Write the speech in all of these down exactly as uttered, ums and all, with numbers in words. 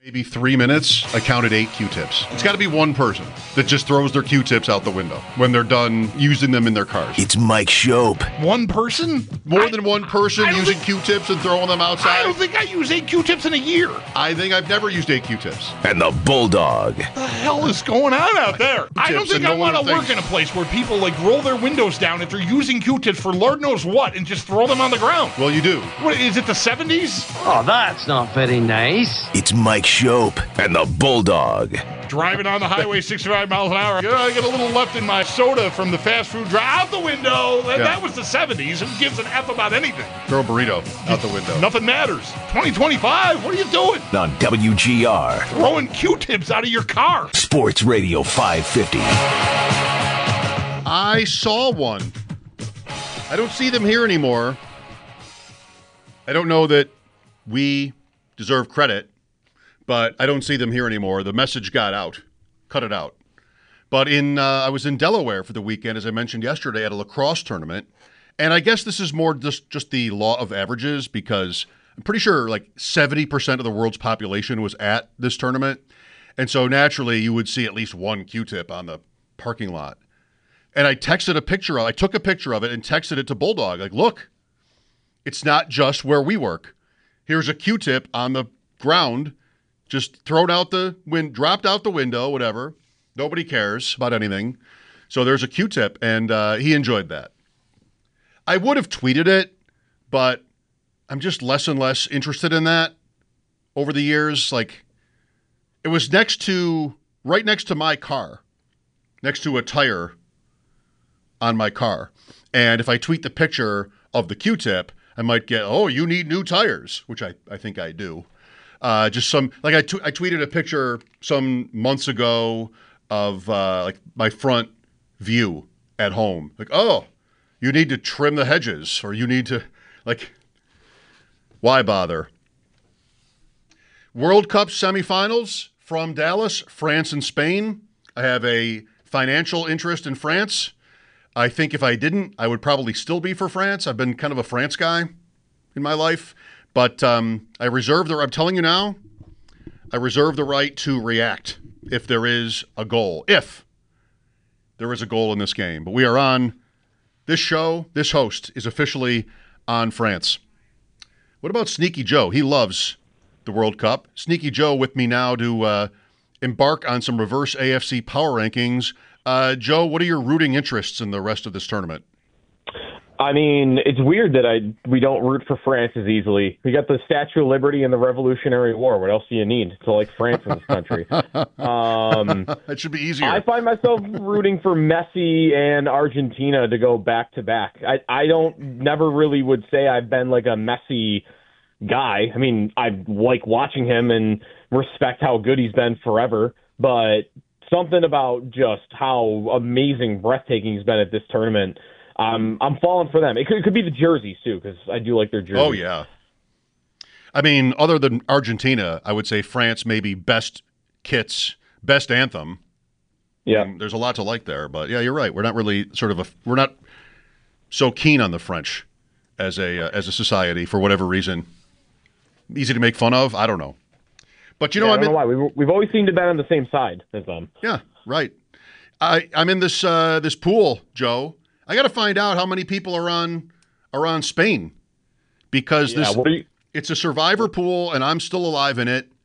Maybe three minutes, I counted eight Q-tips. It's got to be one person that just throws their Q-tips out the window when they're done using them in their cars. It's Mike Shope. One person? More I, than one person using think, Q-tips and throwing them outside? I don't think I use eight Q-tips in a year. I think I've never used eight Q-tips. And the Bulldog. What the hell is going on out there? I don't think I want to work in a place where people like roll their windows down if they're using Q-tips for Lord knows what and just throw them on the ground. Well, you do. What, is it the seventies? Oh, that's not very nice. It's Mike Shope and the Bulldog. Driving on the highway sixty-five miles an hour. Yeah, I get a little left in my soda from the fast food drive. Out the window. That, Yeah. that was the seventies. Who gives an F about anything? Throw a burrito out the window. Nothing matters. twenty twenty-five, what are you doing? On W G R. Throwing Q-tips out of your car. Sports Radio five fifty. I saw one. I don't see them here anymore. I don't know that we deserve credit, but I don't see them here anymore. The message got out. Cut it out. But in uh, I was in Delaware for the weekend, as I mentioned yesterday, at a lacrosse tournament. And I guess this is more just, just the law of averages, because I'm pretty sure like seventy percent of the world's population was at this tournament. And so naturally you would see at least one Q-tip on the parking lot. And I texted a picture of I took a picture of it and texted it to Bulldog. Like, look, it's not just where we work. Here's a Q-tip on the ground, just thrown out the wind, dropped out the window, whatever. Nobody cares about anything. So there's a Q-tip, and uh, he enjoyed that. I would have tweeted it, but I'm just less and less interested in that over the years. Like, it was next to, right next to my car, next to a tire on my car. And if I tweet the picture of the Q-tip, I might get, oh, you need new tires, which I, I think I do. Uh, just some, like I, t- I tweeted a picture some months ago of uh, like my front view at home. Like, oh, you need to trim the hedges, or you need to, like, why bother? World Cup semifinals from Dallas, France and Spain. I have a financial interest in France. I think if I didn't, I would probably still be for France. I've been kind of a France guy in my life. But um, I reserve the, I'm telling you now, I reserve the right to react if there is a goal. If there is a goal in this game. But we are on, this show, this host is officially on France. What about Sneaky Joe? He loves the World Cup. Sneaky Joe with me now to uh, embark on some reverse A F C power rankings. Uh, Joe, what are your rooting interests in the rest of this tournament? I mean, it's weird that I we don't root for France as easily. We got the Statue of Liberty and the Revolutionary War. What else do you need to like France in this country? Um, it should be easier. I find myself rooting for Messi and Argentina to go back to back. I I don't never really would say I've been like a Messi guy. I mean, I like watching him and respect how good he's been forever, but something about just how amazing, breathtaking he's been at this tournament. Um, I'm falling for them. It could, it could be the jerseys, too, because I do like their jerseys. Oh, yeah. I mean, other than Argentina, I would say France maybe best kits, best anthem. Yeah. Um, there's a lot to like there. But, yeah, you're right. We're not really sort of a – we're not so keen on the French as a uh, as a society for whatever reason. Easy to make fun of? I don't know. But, you know, yeah, I I'm don't in, know why. We've, we've always seemed to be on the same side as them. Yeah, right. I, I'm in this uh, this pool, Joe. I got to find out how many people are on are on Spain, because Yeah, this what are you- it's a survivor pool, and I'm still alive in it,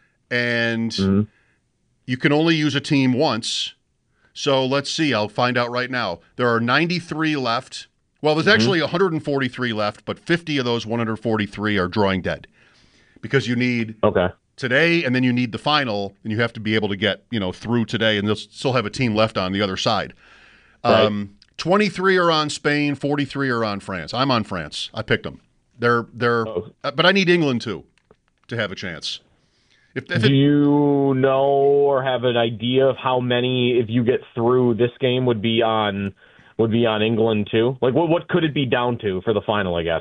and Mm-hmm. you can only use a team once. So let's see. I'll find out right now. There are ninety-three left. Well, there's actually one hundred forty-three left, but fifty of those one hundred forty-three are drawing dead, because you need Okay. today, and then you need the final, and you have to be able to get, you know, through today, and they'll still have a team left on the other side. Right. Um, twenty-three are on Spain, forty-three are on France. I'm on France. I picked them. They're they're, Oh. uh, but I need England too to have a chance. If, if Do it, you know or have an idea of how many, if you get through this game, would be on would be on England too? Like, what what could it be down to for the final? I guess.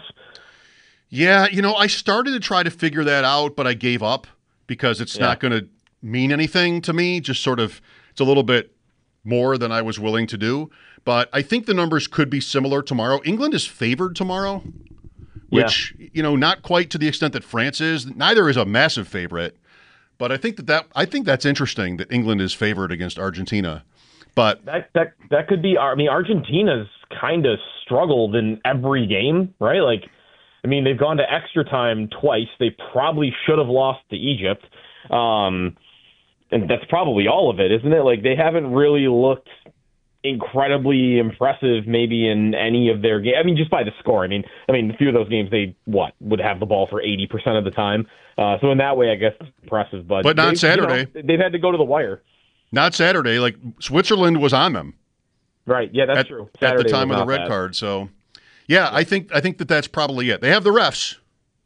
yeah, you know, I started to try to figure that out, but I gave up because it's Yeah. not going to mean anything to me. Just sort of, it's a little bit more than I was willing to do. But I think the numbers could be similar tomorrow. England is favored tomorrow, which, you know, not quite to the extent that France is. Neither is a massive favorite. But I think that, that I think that's interesting that England is favored against Argentina. But that that that could be. I mean, Argentina's kind of struggled in every game, right? Like, I mean, they've gone to extra time twice. They probably should have lost to Egypt, um, and that's probably all of it, isn't it? Like, they haven't really looked incredibly impressive, maybe in any of their games. I mean, just by the score. I mean, I mean, a few of those games they what would have the ball for eighty percent of the time. Uh, so in that way, I guess it's impressive. But but not Saturday. You know, they've had to go to the wire. Not Saturday. Like, Switzerland was on them. Right. Yeah, that's at, true. Saturday at the time of the red bad. card. So, yeah, I think I think that that's probably it. They have the refs.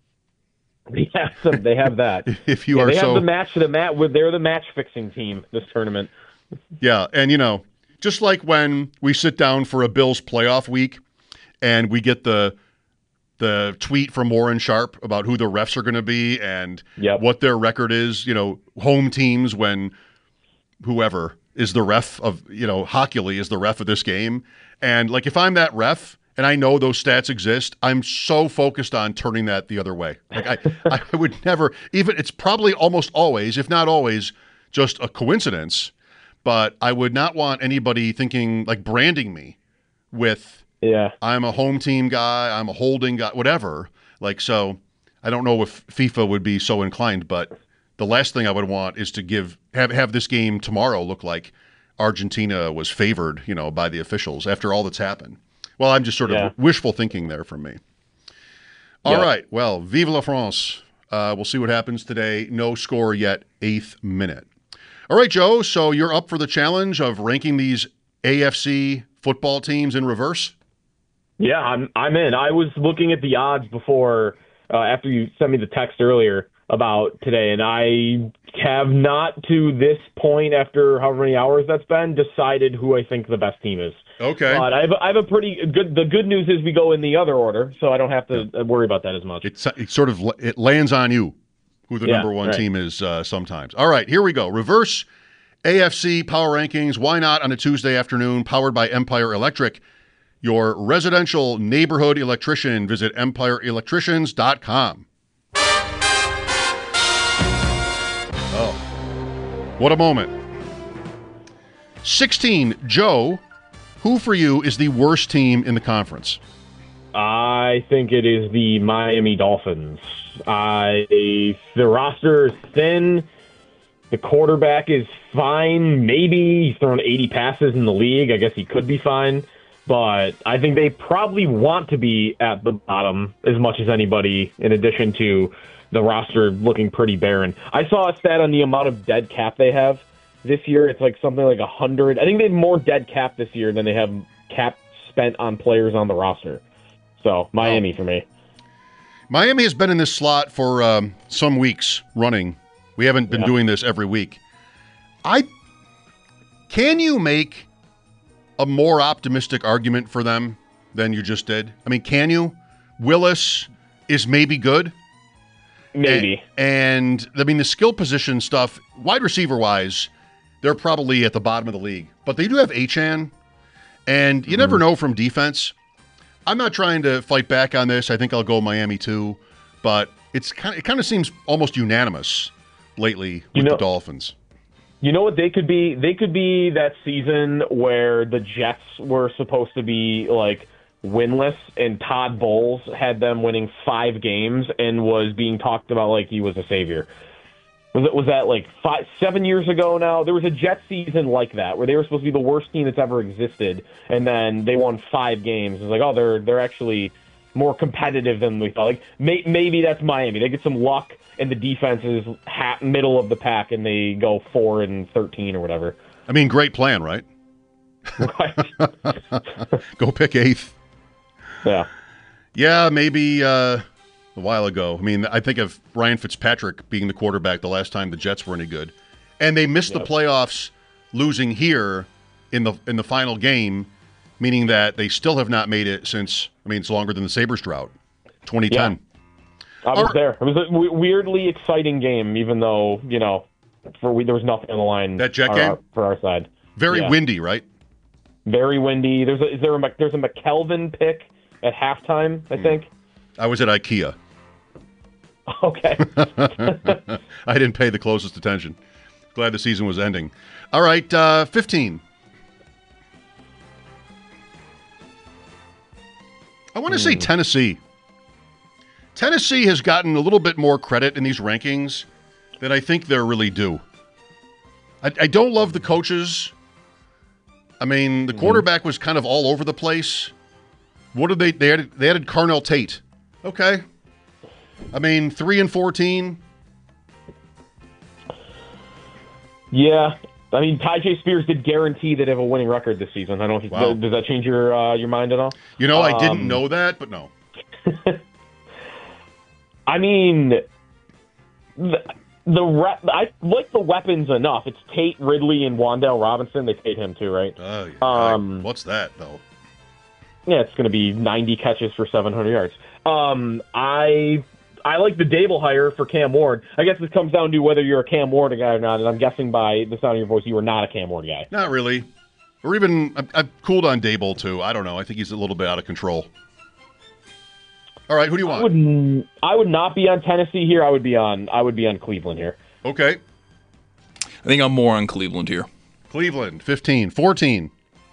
They have some, They have that. If you yeah, are they so, have the match. The mat. They're the match fixing team this tournament. Yeah, and you know, just like when we sit down for a Bills playoff week, and we get the the tweet from Warren Sharp about who the refs are going to be and yep. what their record is. You know, home teams when whoever is the ref of, you know, Hockey is the ref of this game. And like, if I'm that ref and I know those stats exist, I'm so focused on turning that the other way. Like I, I would never even, it's probably almost always, if not always, just a coincidence, but I would not want anybody thinking like branding me with, yeah, I'm a home team guy, I'm a holding guy, whatever. Like, so I don't know if FIFA would be so inclined, but the last thing I would want is to give have, have this game tomorrow look like Argentina was favored, you know, by the officials after all that's happened. Well, I'm just sort of yeah. wishful thinking there from me. All yeah. right. Well, vive la France. Uh, we'll see what happens today. No score yet, eighth minute. All right, Joe. So you're up for the challenge of ranking these A F C football teams in reverse? Yeah, I'm I'm in. I was looking at the odds before, uh, after you sent me the text earlier about today, and I have not, to this point, after however many hours that's been, decided who I think the best team is. Okay. But I have, I have a pretty good, the good news is we go in the other order, so I don't have to yeah. worry about that as much. It's, it sort of, it lands on you who the yeah, number one right. team is uh, sometimes. All right, here we go. Reverse A F C Power Rankings. Why not on a Tuesday afternoon, powered by Empire Electric, your residential neighborhood electrician. Visit empire electricians dot com. Oh, what a moment. sixteen, Joe, who for you is the worst team in the conference? I think it is the Miami Dolphins. I the roster is thin. The quarterback is fine. Maybe he's thrown eighty passes in the league. I guess he could be fine. But I think they probably want to be at the bottom as much as anybody, in addition to the roster looking pretty barren. I saw a stat on the amount of dead cap they have this year. It's like something like one hundred. I think they have more dead cap this year than they have cap spent on players on the roster. So, Miami oh. for me. Miami has been in this slot for um, some weeks running. We haven't been yeah. doing this every week. I Can you make a more optimistic argument for them than you just did? I mean, can you? Willis is maybe good. Maybe. And, and I mean, the skill position stuff, wide receiver-wise, they're probably at the bottom of the league. But they do have Achane, and you mm-hmm. never know from defense. I'm not trying to fight back on this. I think I'll go Miami too. But it's kind of, it kind of seems almost unanimous lately with you know, the Dolphins. You know what they could be? They could be that season where the Jets were supposed to be like winless, and Todd Bowles had them winning five games and was being talked about like he was a savior. Was it was that like five, seven years ago now? There was a Jets season like that where they were supposed to be the worst team that's ever existed, and then they won five games. It's like, oh, they're they're actually more competitive than we thought. Like may, maybe that's Miami. They get some luck, and the defense is ha- middle of the pack, and they go four and thirteen or whatever. I mean, great plan, right? Right. Go pick eighth. Yeah. Yeah, maybe uh, a while ago. I mean, I think of Ryan Fitzpatrick being the quarterback the last time the Jets were any good, and they missed yep. the playoffs, losing here in the in the final game, meaning that they still have not made it since. I mean, it's longer than the Sabres drought, twenty ten. Yeah. I was there. It was a w- weirdly exciting game, even though, you know, for we, there was nothing on the line. That Jet our, game? our, for our side. Very yeah. windy, right? Very windy. There's a is there a there's a McKelvin pick at halftime, I think. I was at IKEA. Okay. I didn't pay the closest attention. Glad the season was ending. All right, uh, fifteen. I want to say Tennessee. Tennessee has gotten a little bit more credit in these rankings than I think they're really due. I, I don't love the coaches. I mean, the mm-hmm. quarterback was kind of all over the place. What did they? They added, they added Carnell Tate. Okay. I mean, three and fourteen. Yeah. I mean, Ty J. Spears did guarantee that they have a winning record this season. I don't know if wow. does that change your uh, your mind at all? You know, I didn't um, know that, but no. I mean, the, the rep, I like the weapons enough. It's Tate, Ridley, and Wan'Dale Robinson. They paid him too, right? Oh, yeah. Um, What's that though? Yeah, it's going to be ninety catches for seven hundred yards. Um, I. I like the Dable hire for Cam Ward. I guess this comes down to whether you're a Cam Ward guy or not, and I'm guessing by the sound of your voice you are not a Cam Ward guy. Not really. Or even, I've, I've cooled on Dable, too. I don't know. I think he's a little bit out of control. All right, who do you want? I would, I would not be on Tennessee here. I would be on I would be on Cleveland here. Okay. I think I'm more on Cleveland here. Cleveland, fifteen. fourteen.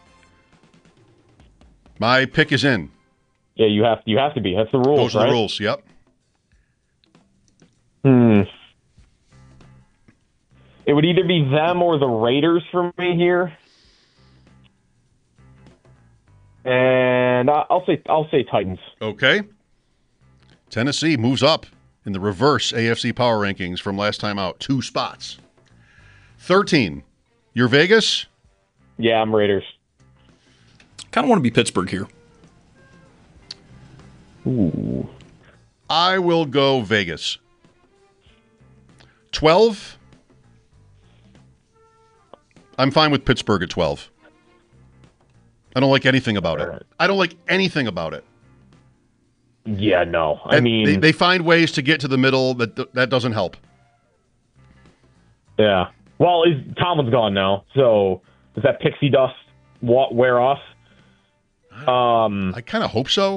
My pick is in. Yeah, you have you have to be. That's the rules, Those are right? the rules, yep. Hmm. It would either be them or the Raiders for me here, and I'll say I'll say Titans. Okay. Tennessee moves up in the reverse A F C power rankings from last time out, two spots. thirteen. You're Vegas? Yeah, I'm Raiders. Kind of want to be Pittsburgh here. Ooh. I will go Vegas. twelve. I'm fine with Pittsburgh at twelve. I don't like anything about it. I don't like anything about it. Yeah, no. I and mean, they, they find ways to get to the middle, but that doesn't help. Yeah. Well, is Tomlin's gone now, so does that pixie dust wear off? Um, I kind of hope so.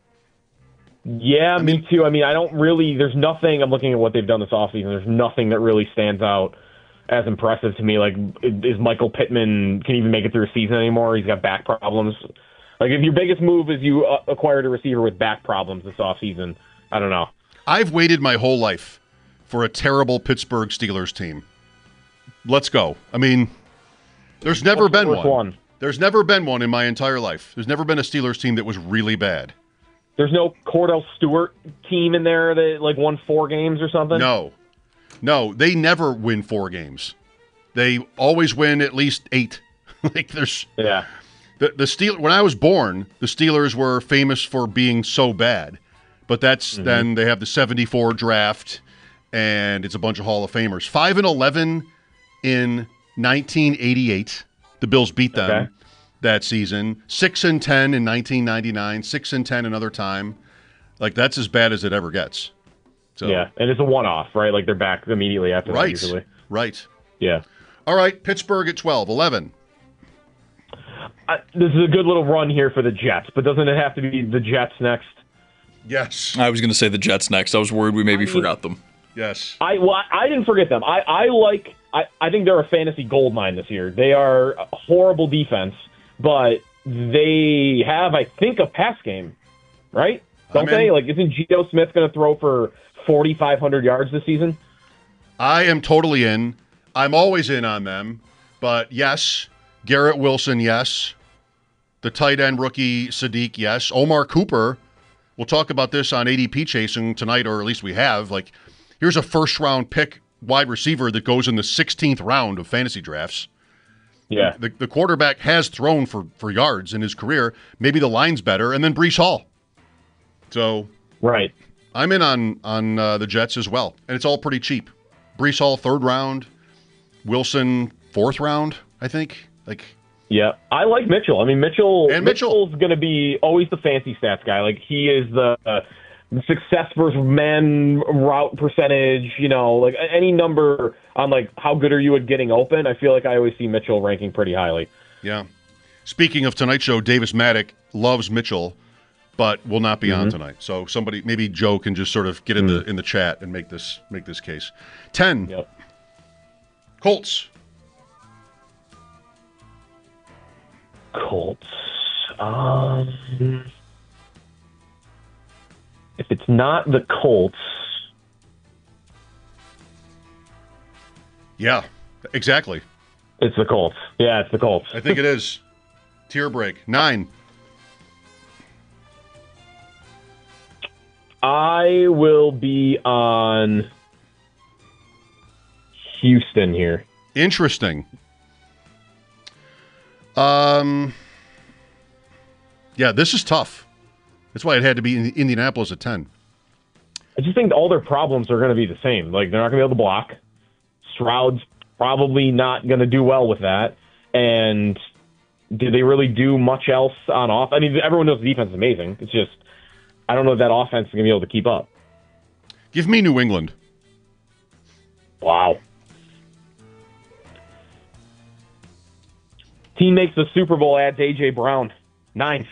Yeah, I me mean, too. I mean, I don't really, there's nothing, I'm looking at what they've done this offseason, there's nothing that really stands out as impressive to me. Like, is Michael Pittman, can he even make it through a season anymore? He's got back problems. Like, if your biggest move is you uh, acquired a receiver with back problems this offseason, I don't know. I've waited my whole life for a terrible Pittsburgh Steelers team. Let's go. I mean, there's never What's been the one. one. There's never been one in my entire life. There's never been a Steelers team that was really bad. There's no Cordell Stewart team in there that, like, won four games or something? No. No, they never win four games. They always win at least eight. like, there's... Yeah. The, the Steel, when I was born, the Steelers were famous for being so bad. But that's mm-hmm. then they have the seventy-four draft, and it's a bunch of Hall of Famers. five and eleven in nineteen eighty-eight. The Bills beat them okay. that season. six and ten in nineteen ninety-nine. six and ten another time. Like, that's as bad as it ever gets. So, yeah, and it's a one-off, right? Like, they're back immediately after right. that usually. Right. Yeah. All right, Pittsburgh at twelve. eleven. Uh, this is a good little run here for the Jets, but doesn't it have to be the Jets next? Yes. I was going to say the Jets next. I was worried we maybe I mean, forgot them. Yes. I well, I didn't forget them. I, I like I, I think they're a fantasy goldmine this year. They are a horrible defense, but they have, I think, a pass game, right? Don't they? Like, isn't Geno Smith going to throw for forty-five hundred yards this season? I am totally in. I'm always in on them. But yes, Garrett Wilson, yes. The tight end rookie Sadiq, yes. Omar Cooper, we'll talk about this on A D P Chasing tonight, or at least we have. Like, here's a first-round pick wide receiver that goes in the sixteenth round of fantasy drafts. Yeah. The, the quarterback has thrown for, for yards in his career. Maybe the line's better. And then Breece Hall. So right, I'm in on, on uh, the Jets as well. And it's all pretty cheap. Breece Hall, third round. Wilson, fourth round, I think. Like, yeah, I like Mitchell. I mean, Mitchell. And Mitchell. Mitchell's going to be always the fancy stats guy. Like, he is the uh, success versus man route percentage. You know, like any number on like how good are you at getting open. I feel like I always see Mitchell ranking pretty highly. Yeah. Speaking of tonight's show, Davis Maddock loves Mitchell. but will not be mm-hmm. on tonight. So somebody, maybe Joe, can just sort of get in mm-hmm. the in the chat and make this make this case. ten. Yep. Colts. Colts. Um, if it's not the Colts. Yeah, exactly. It's the Colts. Yeah, it's the Colts. I think it is. Tier break. Nine. I will be on Houston here. Interesting. Um. Yeah, this is tough. That's why it had to be in Indianapolis at ten. I just think all their problems are going to be the same. Like, they're not going to be able to block. Stroud's probably not going to do well with that. And did they really do much else on off? I mean, everyone knows the defense is amazing. It's just, I don't know if that offense is going to be able to keep up. Give me New England. Wow. Team makes the Super Bowl, adds A J. Brown. Nine.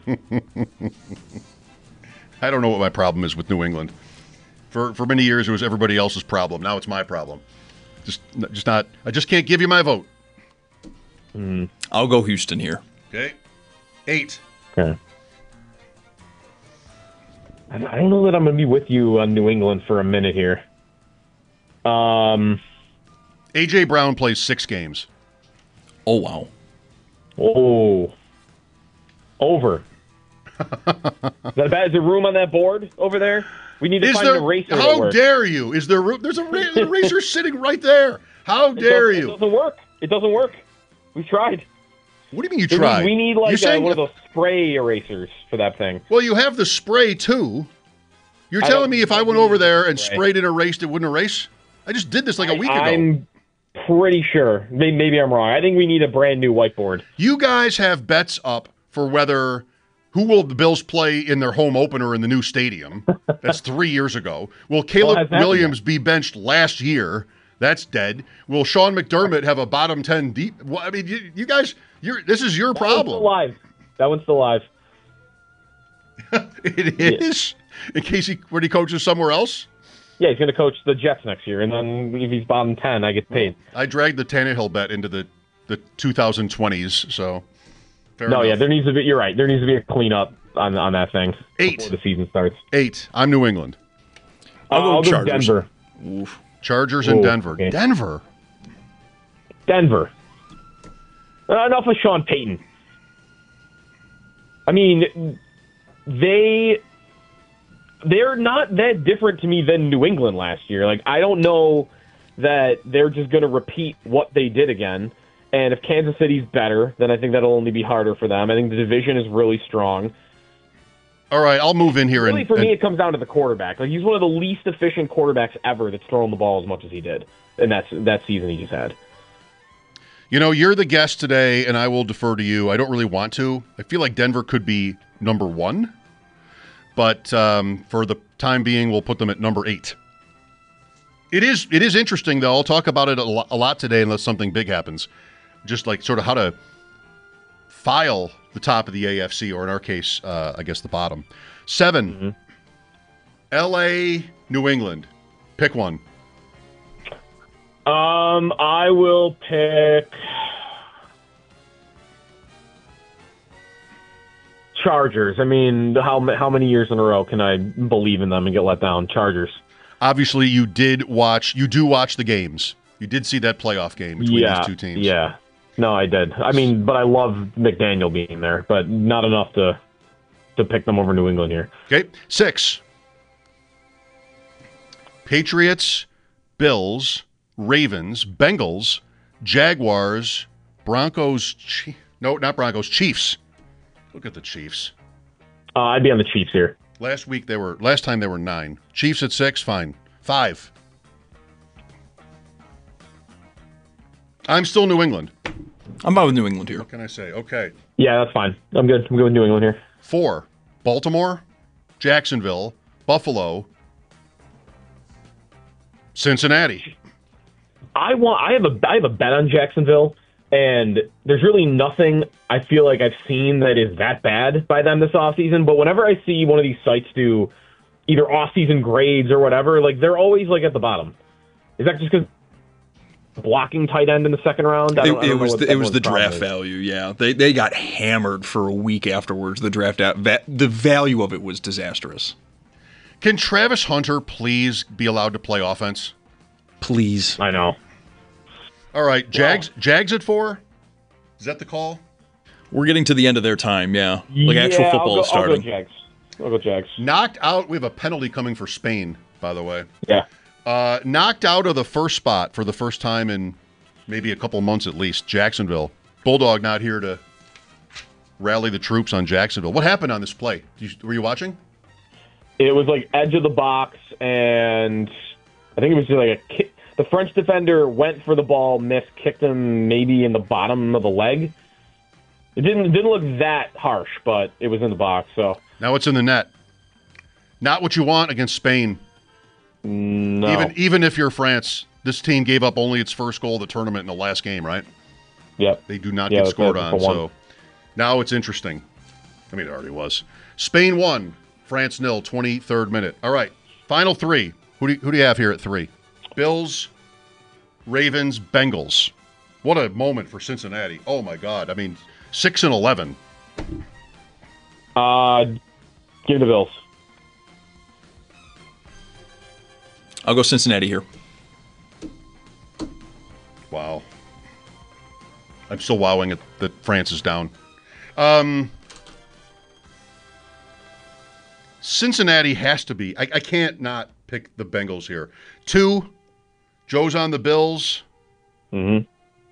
I don't know what my problem is with New England. For for many years, it was everybody else's problem. Now it's my problem. Just, just not. I just can't give you my vote. Mm. I'll go Houston here. Okay. Eight. Okay. I don't know that I'm going to be with you on New England for a minute here. Um, A J. Brown plays six games. Oh, wow. Oh. Over. Is that bad? Is there room on that board over there? We need to is find there, an eraser. How dare you? Is there room? There's a ra- eraser sitting right there. How dare it you? It doesn't work. It doesn't work. We've tried. What do you mean you tried? We need like a, one of those spray erasers for that thing. Well, you have the spray too. You're telling me if I went over there and spray. sprayed and erased, it wouldn't erase? I just did this like a week I, ago. I'm pretty sure. Maybe, maybe I'm wrong. I think we need a brand new whiteboard. You guys have bets up for whether who will the Bills play in their home opener in the new stadium. That's three years ago. Will Caleb well, Williams be benched last year? That's dead. Will Sean McDermott have a bottom ten deep? Well, I mean, you, you guys, you're, this is your that problem. One's still live. That one's still live. It is? Yeah. In case he, when he coaches somewhere else? Yeah, he's going to coach the Jets next year, and then if he's bottom ten, I get paid. I dragged the Tannehill bet into the, the twenty twenties, so fair No, enough. yeah, there needs to be, you're right, there needs to be a cleanup on on that thing Eight. before the season starts. Eight. I'm New England. I'll go, I'll go Chargers. Denver. Oof. Chargers and Ooh, Denver. okay. Denver. Denver. Uh, enough of Sean Payton. I mean, they they're not that different to me than New England last year. Like, I don't know that they're just going to repeat what they did again. And if Kansas City's better, then I think that'll only be harder for them. I think the division is really strong. All right, I'll move in here. Really, and, for and, me, it comes down to the quarterback. Like, he's one of the least efficient quarterbacks ever that's thrown the ball as much as he did in that, that season he just had. You know, you're the guest today, and I will defer to you. I don't really want to. I feel like Denver could be number one, but um, for the time being, we'll put them at number eight. It is it is interesting, though. I'll talk about it a lot, a lot today unless something big happens. Just like sort of how to file the top of the A F C, or in our case, uh, I guess the bottom. Seven, mm-hmm. L A, New England. Pick one. Um, I will pick Chargers. I mean, how how many years in a row can I believe in them and get let down? Chargers. Obviously, you did watch. You do watch the games. You did see that playoff game between yeah, these two teams. Yeah. No, I did. I mean, but I love McDaniel being there, but not enough to to pick them over New England here. Okay, six. Patriots, Bills, Ravens, Bengals, Jaguars, Broncos. Chi- no, not Broncos. Chiefs. Look at the Chiefs. Uh, I'd be on the Chiefs here. Last week they were. Last time they were nine. Chiefs at six. Fine. Five. I'm still New England. I'm out with New England here. What can I say? Okay. Yeah, that's fine. I'm good. I'm good with New England here. Four. Baltimore, Jacksonville, Buffalo, Cincinnati. I want. I have a. I have a bet on Jacksonville, And there's really nothing I feel like I've seen that is that bad by them this offseason. But whenever I see one of these sites do either off-season grades or whatever, like they're always like at the bottom. Is that just because blocking tight end in the second round? I don't, It, I don't it was know the, what it was the everyone's problem draft is. value. Yeah, they they got hammered for a week afterwards. The draft out, va- the value of it was disastrous. Can Travis Hunter please be allowed to play offense? Please, I know. All right, Jags. Jags at four. Is that the call? we're getting to the end of their time. Yeah, like actual Yeah, football I'll go, is starting. I'll go Jags. I'll go Jags. Knocked out. We have a penalty coming for Spain, by the way. Yeah. Uh, knocked out of the first spot for the first time in maybe a couple months at least. Jacksonville. Bulldog not here to rally the troops on Jacksonville. What happened on this play? Did you, were you watching? It was like edge of the box, and I think it was just like a kick. The French defender went for the ball, missed, kicked him maybe in the bottom of the leg. It didn't it didn't look that harsh, but it was in the box. So Now it's in the net. Not what you want against Spain. no, Even even if you're France, this team gave up only its first goal of the tournament in the last game, right? yep. They do not Yeah, get that's scored it, on. for one. So now it's interesting. I mean, it already was. Spain won. France nil. twenty-third minute. All right. Final three. Who do you, who do you have here at three? Bills, Ravens, Bengals. What a moment for Cincinnati. Oh my God. I mean, six and eleven. Uh, give me the Bills. I'll go Cincinnati here. Wow. I'm still wowing at that France is down. Um, Cincinnati has to be. I, I can't not pick the Bengals here. Two, Joe's on the Bills. Mm-hmm.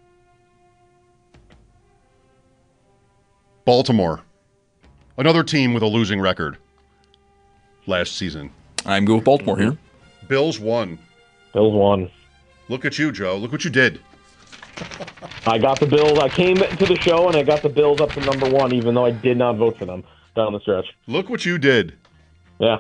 Baltimore. Another team with a losing record last season. I'm good with Baltimore Mm-hmm. here. Bills won. Bills won. Look at you, Joe. Look what you did. I got the Bills. I came to the show and I got the Bills up to number one, even though I did not vote for them down the stretch. Look what you did. Yeah.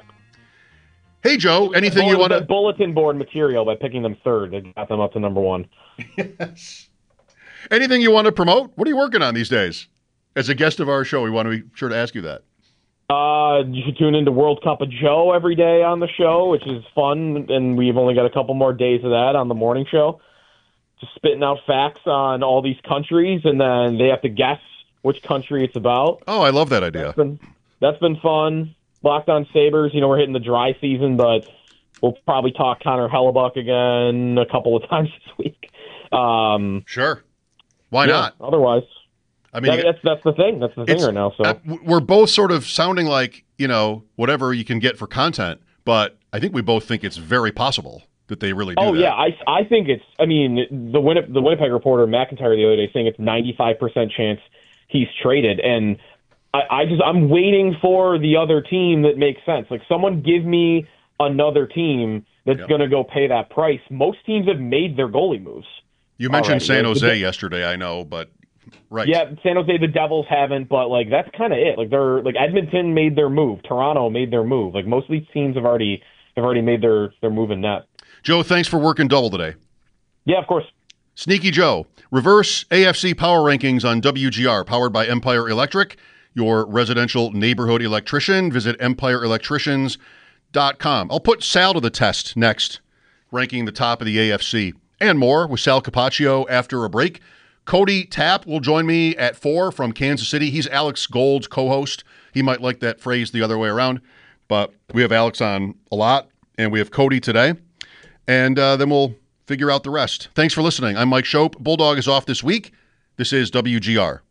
Hey, Joe, anything you want to... bulletin board material by picking them third. It got them up to number one. Yes. Anything you want to promote? What are you working on these days? As a guest of our show, we want to be sure to ask you that. Uh, you should tune into World Cup of Joe every day on the show, which is fun, and we've only got a couple more days of that on the morning show. Just spitting out facts on all these countries, and then they have to guess which country it's about. Oh, I love that idea. That's been, that's been fun. Locked on Sabres, you know, we're hitting the dry season, but we'll probably talk Connor Hellebuck again a couple of times this week. Um, Sure. Why yeah, not? Otherwise, I mean, that, that's that's the thing. That's the thing it's- right now. So uh, we're both sort of sounding like, you know, whatever you can get for content, but I think we both think it's very possible that they really do Oh that. yeah, I, I think it's. I mean, the Winnip- the Winnipeg reporter McIntyre the other day saying it's ninety-five percent chance he's traded, and I, I just I'm waiting for the other team that makes sense. Like someone give me another team that's Yep. going to go pay that price. Most teams have made their goalie moves. You mentioned Already. San The- Jose the- yesterday, I know, but right. Yeah, San Jose, the Devils haven't, but like that's kind of it. Like they're like Edmonton made their move, Toronto made their move. Like most of these teams have already have already made their their move in net. Joe, thanks for working double today. Yeah, of course. Sneaky Joe, reverse A F C power rankings on W G R, powered by Empire Electric, your residential neighborhood electrician. Visit empire electricians dot com. I'll put Sal to the test next, ranking the top of the A F C and more with Sal Capaccio after a break. Cody Tapp will join me at four from Kansas City. He's Alex Gold's co-host. He might like that phrase the other way around, but we have Alex on a lot, and we have Cody today. And uh, then we'll figure out the rest. Thanks for listening. I'm Mike Schopp. Bulldog is off this week. This is W G R.